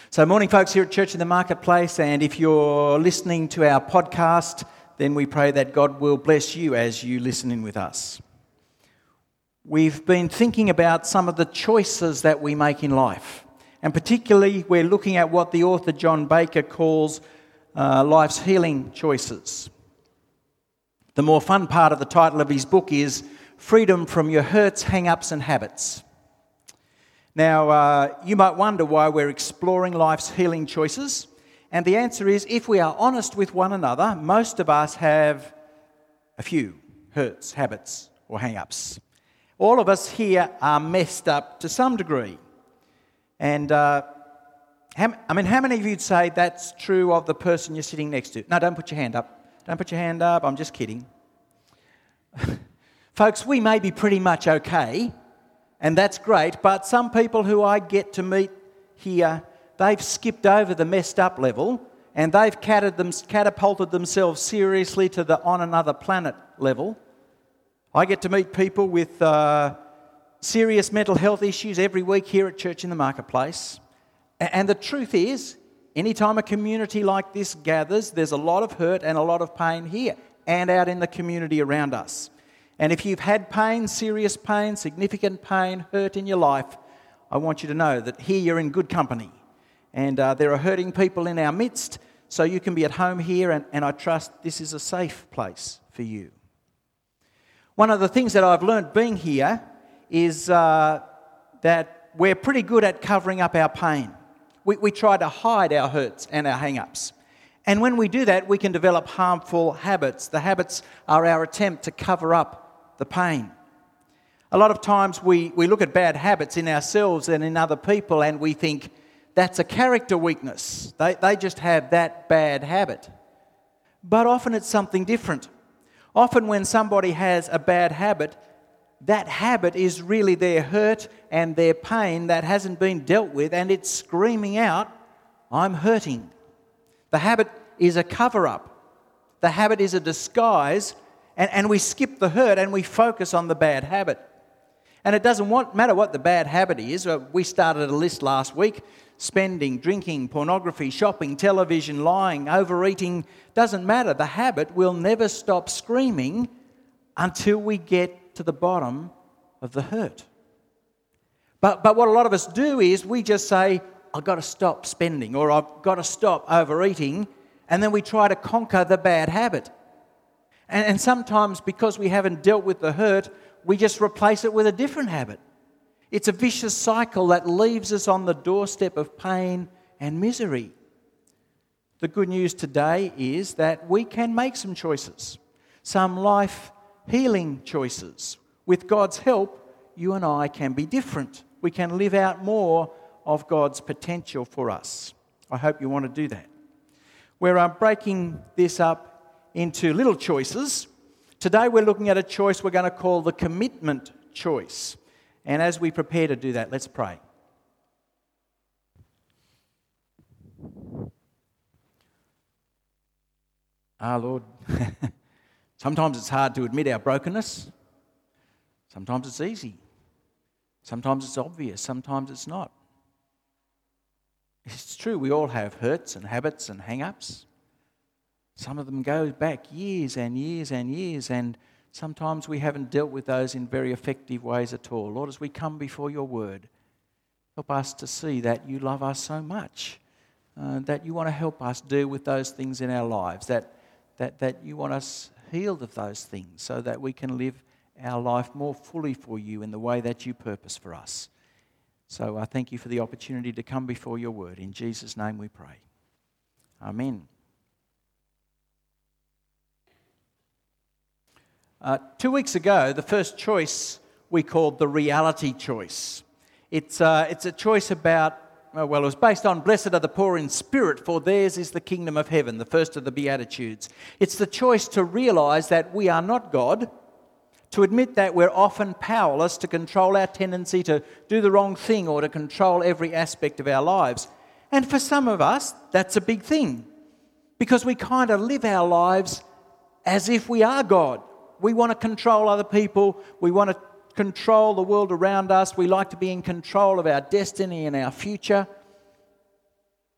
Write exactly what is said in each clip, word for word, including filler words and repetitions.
So morning folks here at Church in the Marketplace, and if you're listening to our podcast, then we pray that God will bless you as you listen in with us. We've been thinking about some of the choices that we make in life, and particularly we're looking at what the author John Baker calls uh, life's healing choices. The more fun part of the title of his book is Freedom from Your Hurts, Hang-Ups and Habits. Now, uh, you might wonder why we're exploring life's healing choices. And the answer is, if we are honest with one another, most of us have a few hurts, habits, or hang-ups. All of us here are messed up to some degree. And, uh, how, I mean, how many of you would say that's true of the person you're sitting next to? No, don't put your hand up. Don't put your hand up. I'm just kidding. Folks, we may be pretty much okay, and that's great, but some people who I get to meet here, they've skipped over the messed up level and they've catapulted themselves seriously to the on another planet level. I get to meet people with uh, serious mental health issues every week here at Church in the Marketplace. And the truth is, anytime a community like this gathers, there's a lot of hurt and a lot of pain here and out in the community around us. And if you've had pain, serious pain, significant pain, hurt in your life, I want you to know that here you're in good company. And uh, there are hurting people in our midst, so you can be at home here, and, and I trust this is a safe place for you. One of the things that I've learned being here is uh, that we're pretty good at covering up our pain. We, we try to hide our hurts and our hang-ups. And when we do that, we can develop harmful habits. The habits are our attempt to cover up the pain. A lot of times we, we look at bad habits in ourselves and in other people and we think that's a character weakness. They, they just have that bad habit. But often it's something different. Often when somebody has a bad habit, that habit is really their hurt and their pain that hasn't been dealt with, and it's screaming out, I'm hurting. The habit is a cover-up. The habit is a disguise. And, and we skip the hurt and we focus on the bad habit. And it doesn't want, matter what the bad habit is. We started a list last week. Spending, drinking, pornography, shopping, television, lying, overeating. Doesn't matter. The habit will never stop screaming until we get to the bottom of the hurt. But, but what a lot of us do is we just say, I've got to stop spending, or I've got to stop overeating. And then we try to conquer the bad habit. And sometimes, because we haven't dealt with the hurt, we just replace it with a different habit. It's a vicious cycle that leaves us on the doorstep of pain and misery. The good news today is that we can make some choices, some life-healing choices. With God's help, you and I can be different. We can live out more of God's potential for us. I hope you want to do that. We're uh, breaking this up into little choices. Today we're looking at a choice we're going to call the commitment choice. And as we prepare to do that, let's pray. Ah, Lord, sometimes it's hard to admit our brokenness. Sometimes it's easy. Sometimes it's obvious. Sometimes it's not. It's true, we all have hurts and habits and hang-ups. Some of them go back years and years and years, and sometimes we haven't dealt with those in very effective ways at all. Lord, as we come before your word, help us to see that you love us so much, uh, that you want to help us deal with those things in our lives, that, that, that you want us healed of those things so that we can live our life more fully for you in the way that you purpose for us. So I thank you for the opportunity to come before your word. In Jesus' name we pray. Amen. Uh, two weeks ago, the first choice we called the reality choice. It's, uh, it's a choice about, uh, well, it was based on blessed are the poor in spirit, for theirs is the kingdom of heaven, the first of the Beatitudes. It's the choice to realise that we are not God, to admit that we're often powerless to control our tendency to do the wrong thing or to control every aspect of our lives. And for some of us, that's a big thing, because we kind of live our lives as if we are God. We want to control other people. We want to control the world around us. We like to be in control of our destiny and our future.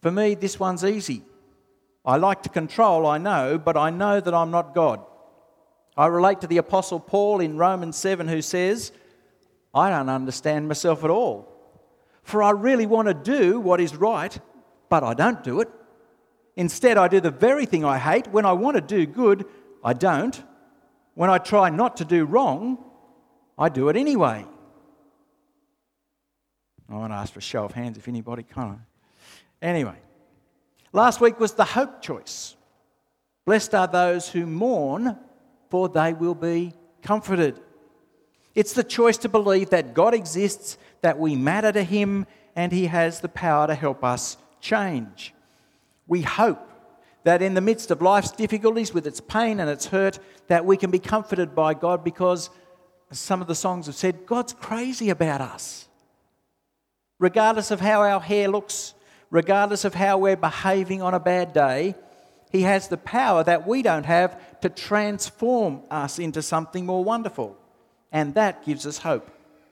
For me, this one's easy. I like to control, I know, but I know that I'm not God. I relate to the Apostle Paul in Romans seven who says, I don't understand myself at all. For I really want to do what is right, but I don't do it. Instead, I do the very thing I hate. When I want to do good, I don't. When I try not to do wrong, I do it anyway. I want to ask for a show of hands if anybody can. Anyway, last week was the hope choice. Blessed are those who mourn, for they will be comforted. It's the choice to believe that God exists, that we matter to Him, and He has the power to help us change. We hope that in the midst of life's difficulties, with its pain and its hurt, that we can be comforted by God because, as some of the songs have said, God's crazy about us. Regardless of how our hair looks, regardless of how we're behaving on a bad day, He has the power that we don't have to transform us into something more wonderful. And that gives us hope.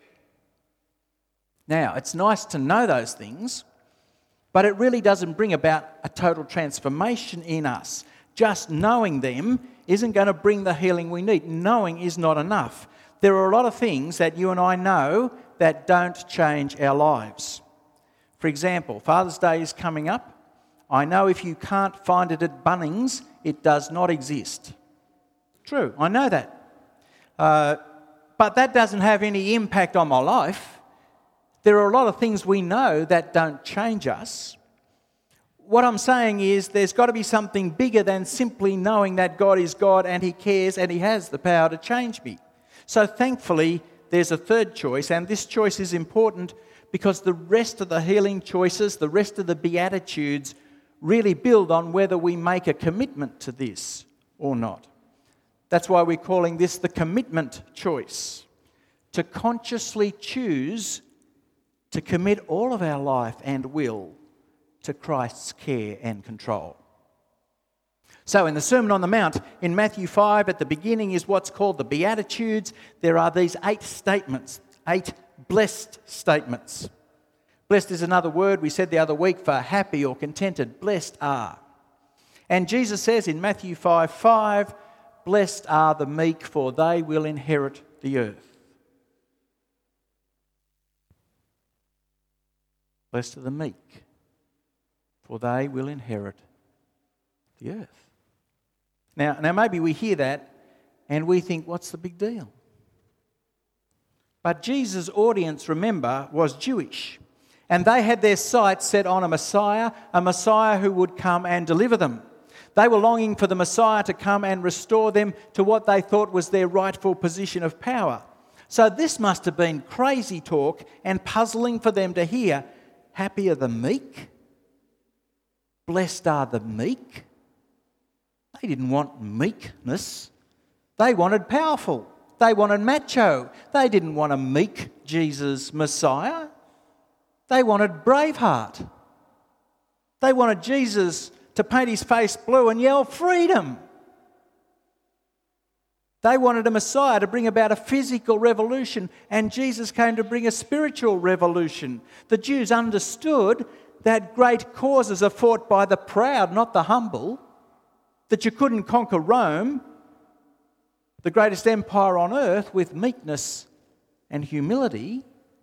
Now, it's nice to know those things, but it really doesn't bring about a total transformation in us. Just knowing them isn't going to bring the healing we need. Knowing is not enough. There are a lot of things that you and I know that don't change our lives. For example, Father's Day is coming up. I know if you can't find it at Bunnings, it does not exist. True, I know that. Uh, but that doesn't have any impact on my life. There are a lot of things we know that don't change us. What I'm saying is there's got to be something bigger than simply knowing that God is God and He cares and He has the power to change me. So thankfully, there's a third choice, and this choice is important because the rest of the healing choices, the rest of the Beatitudes, really build on whether we make a commitment to this or not. That's why we're calling this the commitment choice. To consciously choose to commit all of our life and will to Christ's care and control. So in the Sermon on the Mount, in Matthew five, at the beginning is what's called the Beatitudes. There are these eight statements, eight blessed statements. Blessed is another word we said the other week for happy or contented. Blessed are. And Jesus says in Matthew five five, blessed are the meek, for they will inherit the earth. Blessed are the meek, for they will inherit the earth. Now, now maybe we hear that and we think, what's the big deal? But Jesus' audience, remember, was Jewish. And they had their sights set on a Messiah, a Messiah who would come and deliver them. They were longing for the Messiah to come and restore them to what they thought was their rightful position of power. So this must have been crazy talk and puzzling for them to hear. Happy are the meek? Blessed are the meek? They didn't want meekness. They wanted powerful. They wanted macho. They didn't want a meek Jesus Messiah. They wanted Braveheart. They wanted Jesus to paint his face blue and yell freedom. They wanted a Messiah to bring about a physical revolution, and Jesus came to bring a spiritual revolution. The Jews understood that great causes are fought by the proud, not the humble, that you couldn't conquer Rome, the greatest empire on earth, with meekness and humility.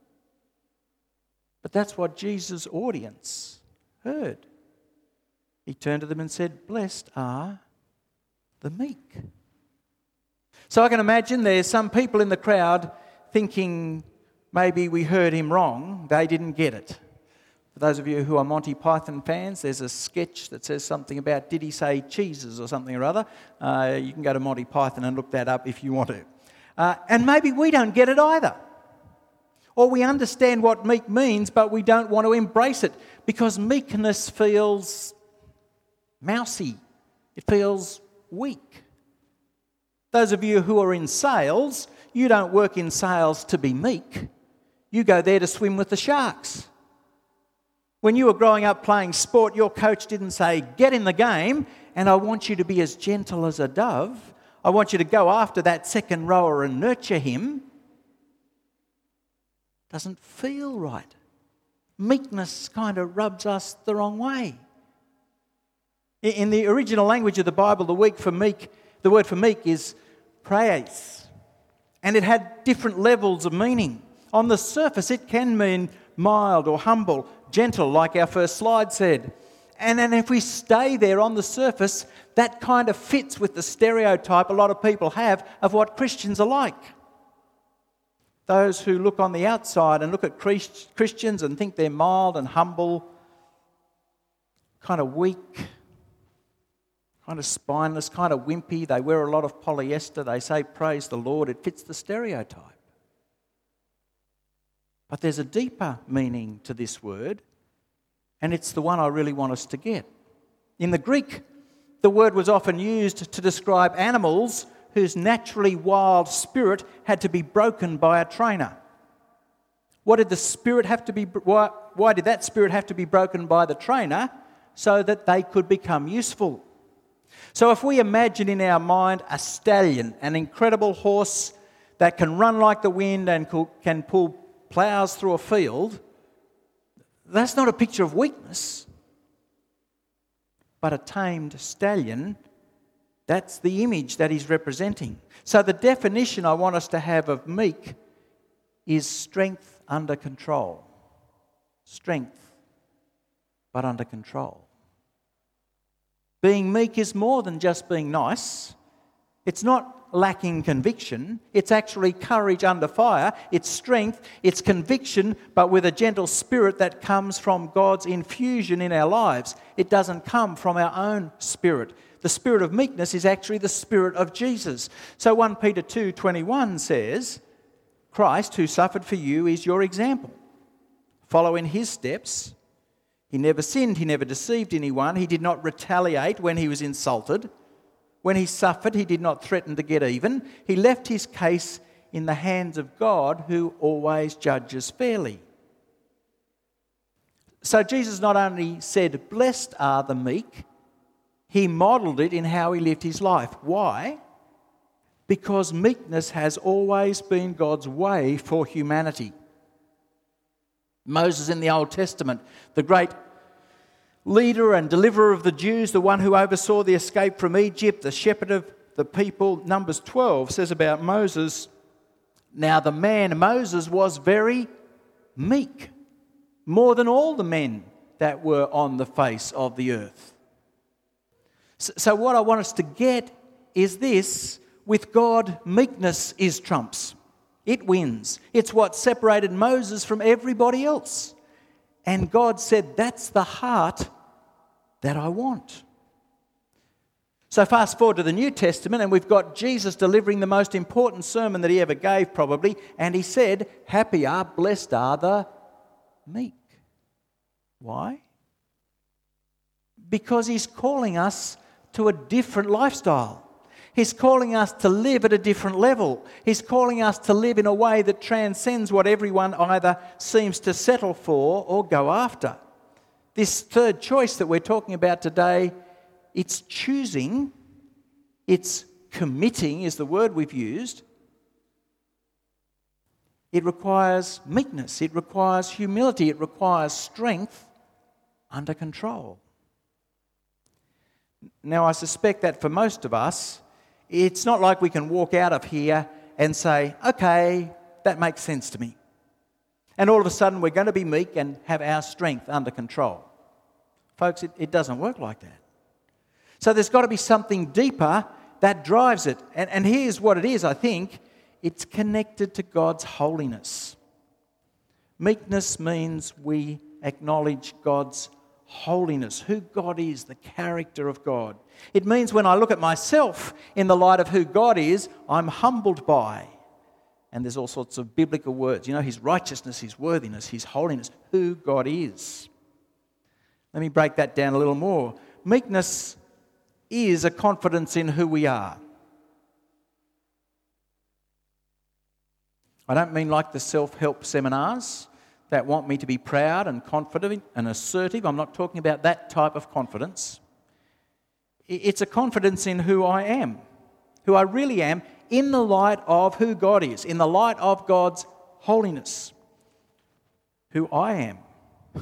But that's what Jesus' audience heard. He turned to them and said, blessed are the meek. So I can imagine there's some people in the crowd thinking maybe we heard him wrong. They didn't get it. For those of you who are Monty Python fans, there's a sketch that says something about did he say cheeses or something or other. Uh, you can go to Monty Python and look that up if you want to. Uh, and maybe we don't get it either. Or we understand what meek means, but we don't want to embrace it because meekness feels mousy. It feels weak. Those of you who are in sales, you don't work in sales to be meek. You go there to swim with the sharks. When you were growing up playing sport, your coach didn't say, get in the game, and I want you to be as gentle as a dove. I want you to go after that second rower and nurture him. Doesn't feel right. meekness kind of rubs us the wrong way. In the original language of the Bible, the word for meek, the word for meek is praise. And it had different levels of meaning. On the surface, it can mean mild or humble, gentle, like our first slide said. And then if we stay there on the surface, that kind of fits with the stereotype a lot of people have of what Christians are like. Those who look on the outside and look at Christians and think they're mild and humble, kind of weak, kind of spineless, kind of wimpy. They wear a lot of polyester. They say, praise the Lord. It fits the stereotype. But there's a deeper meaning to this word, and it's the one I really want us to get. In the Greek, the word was often used to describe animals whose naturally wild spirit had to be broken by a trainer. What did the spirit have to be? Why, why did that spirit have to be broken by the trainer? So that they could become useful. So if we imagine in our mind a stallion, an incredible horse that can run like the wind and can pull ploughs through a field, that's not a picture of weakness. But a tamed stallion, that's the image that he's representing. So the definition I want us to have of meek is strength under control. Strength, but under control. Being meek is more than just being nice. It's not lacking conviction. It's actually courage under fire. It's strength. It's conviction, but with a gentle spirit that comes from God's infusion in our lives. It doesn't come from our own spirit. The spirit of meekness is actually the spirit of Jesus. So First Peter two twenty-one says, Christ, who suffered for you, is your example. Follow in his steps. He never sinned. He never deceived anyone. He did not retaliate when he was insulted. When he suffered, he did not threaten to get even. He left his case in the hands of God, who always judges fairly. So Jesus not only said, blessed are the meek, he modelled it in how he lived his life. Why? Because meekness has always been God's way for humanity. Moses in the Old Testament, the great leader and deliverer of the Jews, the one who oversaw the escape from Egypt, the shepherd of the people. Numbers twelve says about Moses, now the man Moses was very meek, more than all the men that were on the face of the earth. So what I want us to get is this: with God, meekness is trumps. It wins. It's what separated Moses from everybody else. And God said, that's the heart that I want. So fast forward to the New Testament, and we've got Jesus delivering the most important sermon that he ever gave, probably. And he said, happy are, blessed are the meek. Why? Because he's calling us to a different lifestyle. He's calling us to live at a different level. He's calling us to live in a way that transcends what everyone either seems to settle for or go after. This third choice that we're talking about today, it's choosing, it's committing is the word we've used. It requires meekness, it requires humility, it requires strength under control. Now, I suspect that for most of us, it's not like we can walk out of here and say, okay, that makes sense to me. And all of a sudden we're going to be meek and have our strength under control. Folks, it, it doesn't work like that. So there's got to be something deeper that drives it. And, and here's what it is, I think. It's connected to God's holiness. Meekness means we acknowledge God's holiness, who God is, the character of God. It means when I look at myself in the light of who God is, I'm humbled by. And there's all sorts of biblical words. You know, his righteousness, his worthiness, his holiness, who God is. Let me break that down a little more. Meekness is a confidence in who we are. I don't mean like the self-help seminars that want me to be proud and confident and assertive. I'm not talking about that type of confidence. It's a confidence in who I am, who I really am, in the light of who God is, in the light of God's holiness, who I am.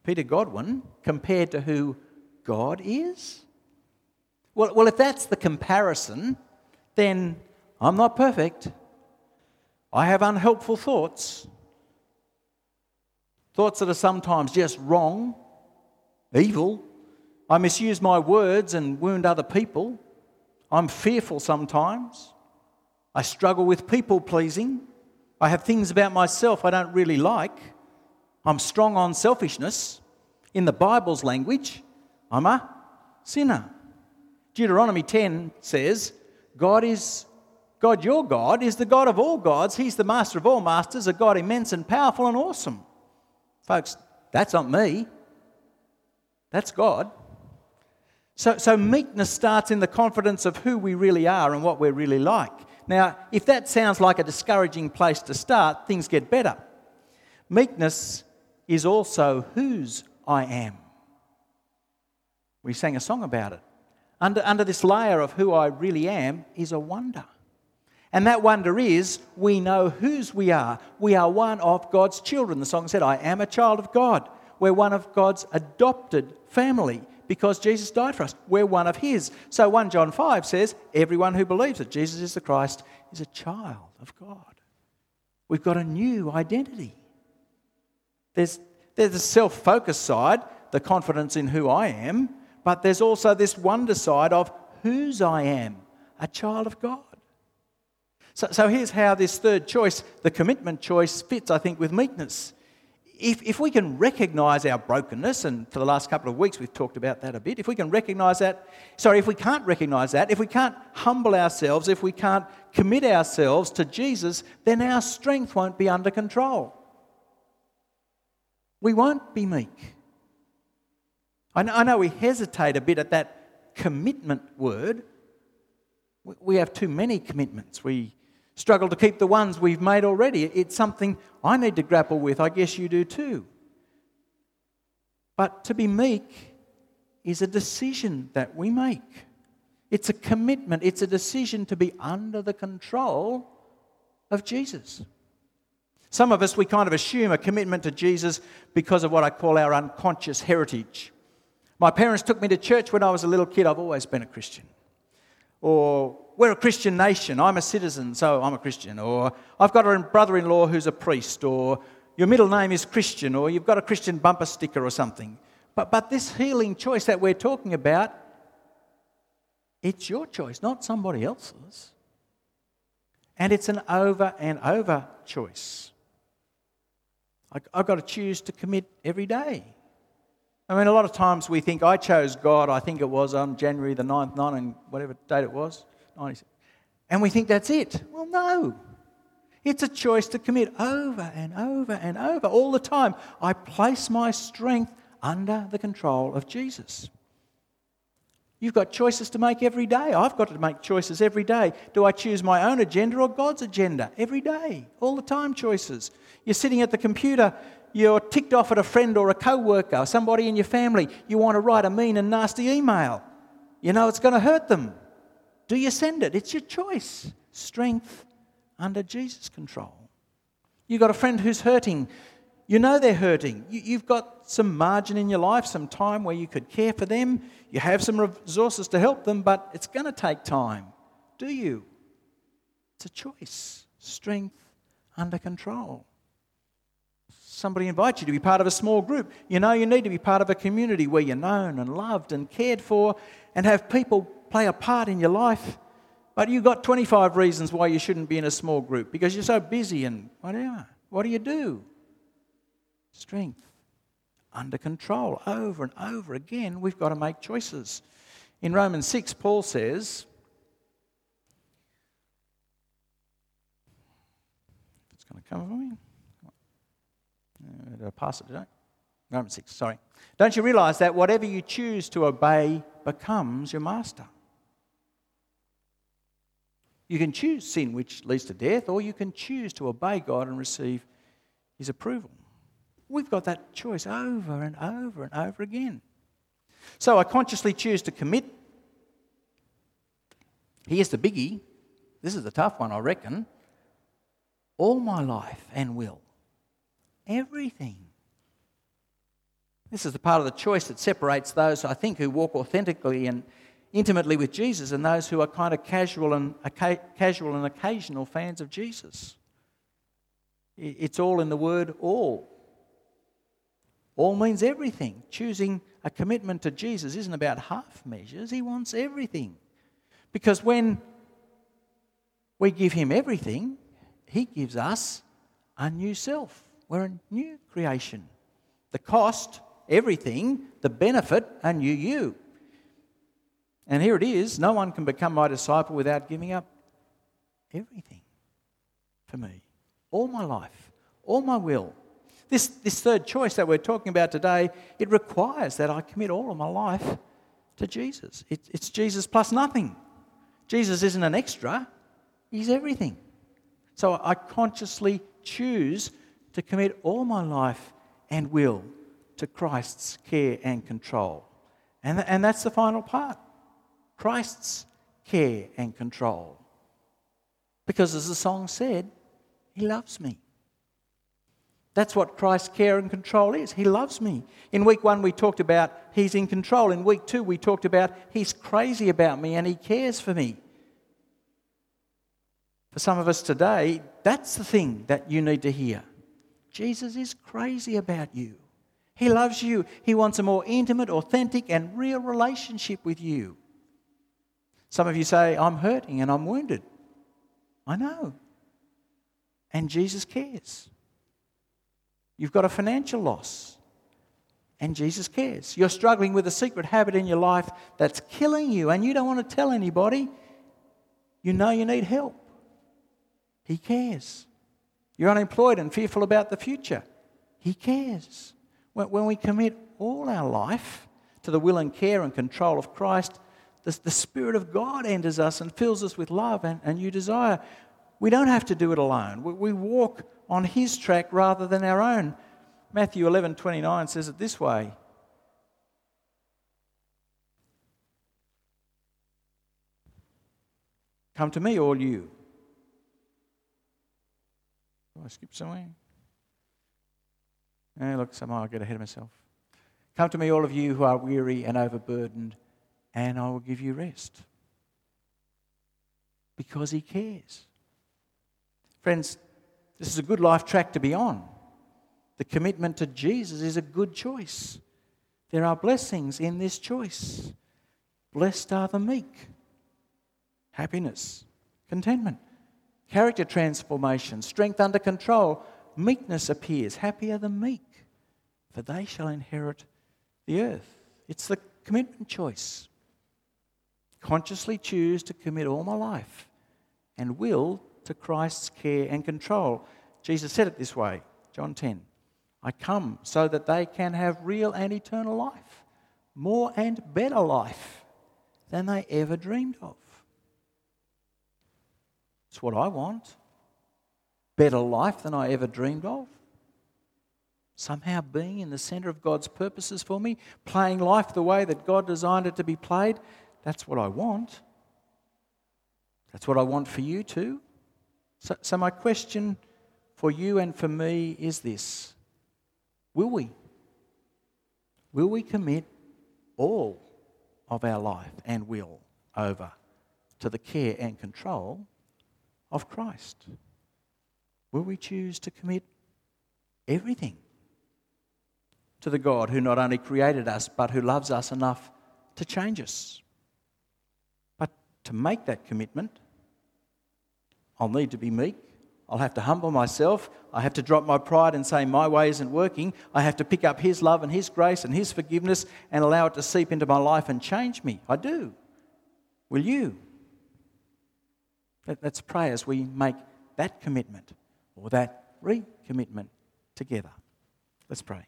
Peter Godwin, compared to who God is? Well, well, if that's the comparison, then I'm not perfect. I have unhelpful thoughts. Thoughts that are sometimes just wrong, evil. I misuse my words and wound other people. I'm fearful sometimes. I struggle with people-pleasing. I have things about myself I don't really like. I'm strong on selfishness. In the Bible's language, I'm a sinner. Deuteronomy ten says, God is, God your God is the God of all gods. He's the master of all masters, a God immense and powerful and awesome. Folks, that's not me. That's God. So, so meekness starts in the confidence of who we really are and what we're really like. Now, if that sounds like a discouraging place to start, things get better. Meekness is also whose I am. We sang a song about it. Under, under this layer of who I really am is a wonder. And that wonder is we know whose we are. We are one of God's children. The song said, I am a child of God. We're one of God's adopted family because Jesus died for us. We're one of his. So First John five says, everyone who believes that Jesus is the Christ is a child of God. We've got a new identity. There's, there's the self-focused side, the confidence in who I am, but there's also this wonder side of whose I am, a child of God. So, so here's how this third choice, the commitment choice, fits, I think, with meekness. If, if we can recognise our brokenness, and for the last couple of weeks we've talked about that a bit, if we can recognise that, sorry, if we can't recognise that, if we can't humble ourselves, if we can't commit ourselves to Jesus, then our strength won't be under control. We won't be meek. I know, I know we hesitate a bit at that commitment word. We have too many commitments. We struggle to keep the ones we've made already. It's something I need to grapple with. I guess you do too. But to be meek is a decision that we make. It's a commitment. It's a decision to be under the control of Jesus. Some of us, we kind of assume a commitment to Jesus because of what I call our unconscious heritage. My parents took me to church when I was a little kid. I've always been a Christian. Or we're a Christian nation. I'm a citizen, so I'm a Christian. Or I've got a brother-in-law who's a priest. Or your middle name is Christian. Or you've got a Christian bumper sticker or something. But, but this healing choice that we're talking about, it's your choice, not somebody else's. And it's an over and over choice. I, I've got to choose to commit every day. I mean, a lot of times we think, I chose God, I think it was on January the ninth, nineteen, whatever date it was, ninety-six, and we think that's it. Well, no. It's a choice to commit over and over and over all the time. I place my strength under the control of Jesus. You've got choices to make every day. I've got to make choices every day. Do I choose my own agenda or God's agenda? Every day, all the time choices. You're sitting at the computer, you're ticked off at a friend or a co-worker, somebody in your family. You want to write a mean and nasty email. You know it's going to hurt them. Do you send it? It's your choice. Strength under Jesus' control. You've got a friend who's hurting. You know they're hurting. You've got some margin in your life, some time where you could care for them. You have some resources to help them, but it's going to take time. Do you? It's a choice. Strength under control. Somebody invites you to be part of a small group. You know you need to be part of a community where you're known and loved and cared for and have people play a part in your life. But you've got twenty-five reasons why you shouldn't be in a small group because you're so busy and whatever. What do you do? Strength under control. Over and over again, we've got to make choices. In Romans six, Paul says, it's going to come for me. Uh, did I pass it, did I? Romans six, sorry. Don't you realise that whatever you choose to obey becomes your master? You can choose sin, which leads to death, or you can choose to obey God and receive his approval. We've got that choice over and over and over again. So I consciously choose to commit. Here's the biggie. This is the tough one, I reckon. All my life and will. Everything. This is the part of the choice that separates those, I think, who walk authentically and intimately with Jesus and those who are kind of casual and casual and occasional fans of Jesus. It's all in the word all. All means everything. Choosing a commitment to Jesus isn't about half measures. He wants everything. Because when we give him everything, he gives us a new self. We're a new creation. The cost, everything. The benefit, a new you. And here it is. No one can become my disciple without giving up everything for me. All my life. All my will. This, this third choice that we're talking about today, it requires that I commit all of my life to Jesus. It, it's Jesus plus nothing. Jesus isn't an extra. He's everything. So I consciously choose to commit all my life and will to Christ's care and control. And, and that's the final part. Christ's care and control. Because as the song said, he loves me. That's what Christ's care and control is. He loves me. In week one, we talked about he's in control. In week two, we talked about he's crazy about me and he cares for me. For some of us today, that's the thing that you need to hear. Jesus is crazy about you. He loves you. He wants a more intimate, authentic, and real relationship with you. Some of you say, I'm hurting and I'm wounded. I know. And Jesus cares. You've got a financial loss, and Jesus cares. You're struggling with a secret habit in your life that's killing you, and you don't want to tell anybody. You know you need help. He cares. You're unemployed and fearful about the future. He cares. When we commit all our life to the will and care and control of Christ, the, the Spirit of God enters us and fills us with love and, and new desire. We don't have to do it alone. We, we walk on his track rather than our own. Matthew eleven twenty-nine says it this way. Come to me, all you. Oh, I skip somewhere. Oh, look, somehow I get ahead of myself. Come to me, all of you who are weary and overburdened, and I will give you rest. Because he cares. Friends, this is a good life track to be on. The commitment to Jesus is a good choice. There are blessings in this choice. Blessed are the meek. Happiness, contentment, character transformation, strength under control, meekness appears. Happy are the meek, for they shall inherit the earth. It's the commitment choice. Consciously choose to commit all my life and will to Christ's care and control. Jesus said it this way, John ten. I come so that they can have real and eternal life, more and better life than they ever dreamed of. It's what I want. Better life than I ever dreamed of. Somehow being in the centre of God's purposes for me, playing life the way that God designed it to be played, that's what I want. That's what I want for you too. So, so my question for you and for me is this. Will we? Will we commit all of our life and will over to the care and control of Christ? Will we choose to commit everything to the God who not only created us but who loves us enough to change us? But to make that commitment, I'll need to be meek. I'll have to humble myself. I have to drop my pride and say my way isn't working. I have to pick up his love and his grace and his forgiveness and allow it to seep into my life and change me. I do. Will you? Let's pray as we make that commitment or that recommitment together. Let's pray.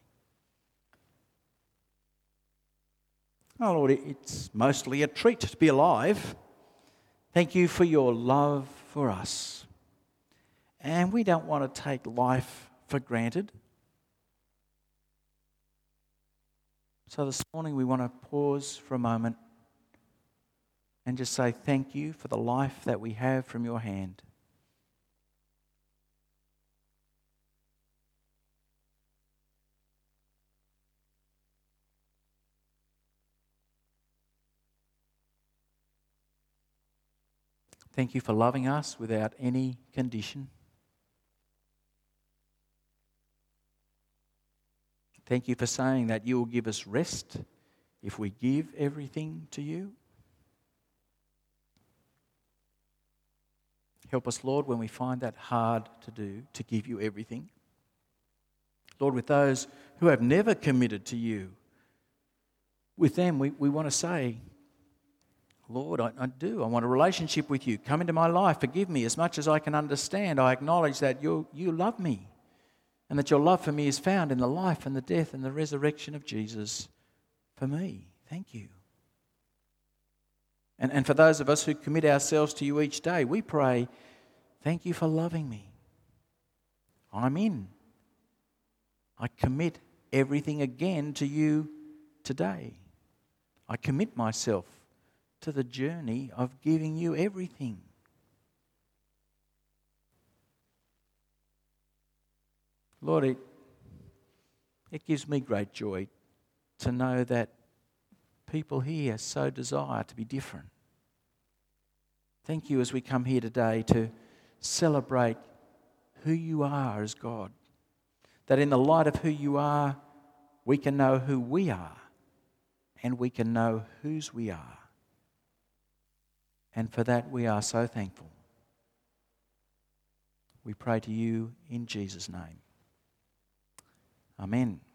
Oh Lord, it's mostly a treat to be alive. Thank you for your love for us. And we don't want to take life for granted. So this morning we want to pause for a moment and just say thank you for the life that we have from your hand. Thank you for loving us without any condition. Thank you for saying that you will give us rest if we give everything to you. Help us, Lord, when we find that hard to do, to give you everything. Lord, with those who have never committed to you, with them we, we want to say, Lord, I, I do. I want a relationship with you. Come into my life. Forgive me as much as I can understand. I acknowledge that you you love me and that your love for me is found in the life and the death and the resurrection of Jesus for me. Thank you. And, and for those of us who commit ourselves to you each day, we pray, thank you for loving me. I'm in. I commit everything again to you today. I commit myself to the journey of giving you everything. Lord, it, it gives me great joy to know that people here so desire to be different. Thank you as we come here today to celebrate who you are as God. That in the light of who you are, we can know who we are and we can know whose we are. And for that we are so thankful. We pray to you in Jesus' name. Amen.